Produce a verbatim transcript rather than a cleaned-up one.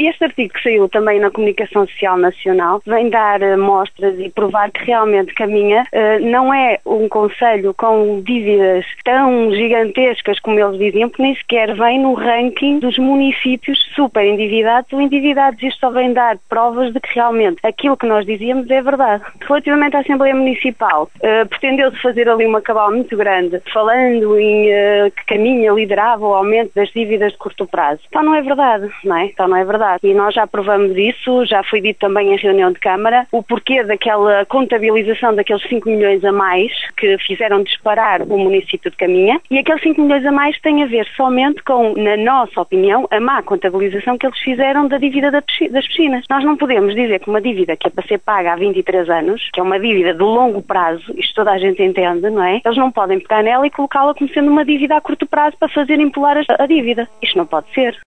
Este artigo que saiu também na Comunicação Social Nacional vem dar uh, mostras e provar que realmente Caminha uh, não é um concelho com dívidas tão gigantescas como eles diziam, porque nem sequer vem no ranking dos municípios super endividados ou endividados. Isto só vem dar provas de que realmente aquilo que nós dizíamos é verdade. Relativamente à Assembleia Municipal, uh, pretendeu-se fazer ali uma cabal muito grande, falando em uh, que Caminha liderava o aumento das dívidas de curto prazo. Então não é verdade, não é? Então não é verdade. E nós já provamos isso, já foi dito também em reunião de Câmara, o porquê daquela contabilização daqueles cinco milhões a mais que fizeram disparar o município de Caminha, e aqueles cinco milhões a mais têm a ver somente com, na nossa opinião, a má contabilização que eles fizeram da dívida das piscinas. Nós não podemos dizer que uma dívida que é para ser paga há vinte e três anos, que é uma dívida de longo prazo, isto toda a gente entende, não é? Eles não podem pegar nela e colocá-la como sendo uma dívida a curto prazo para fazer impular a dívida. Isto não pode ser.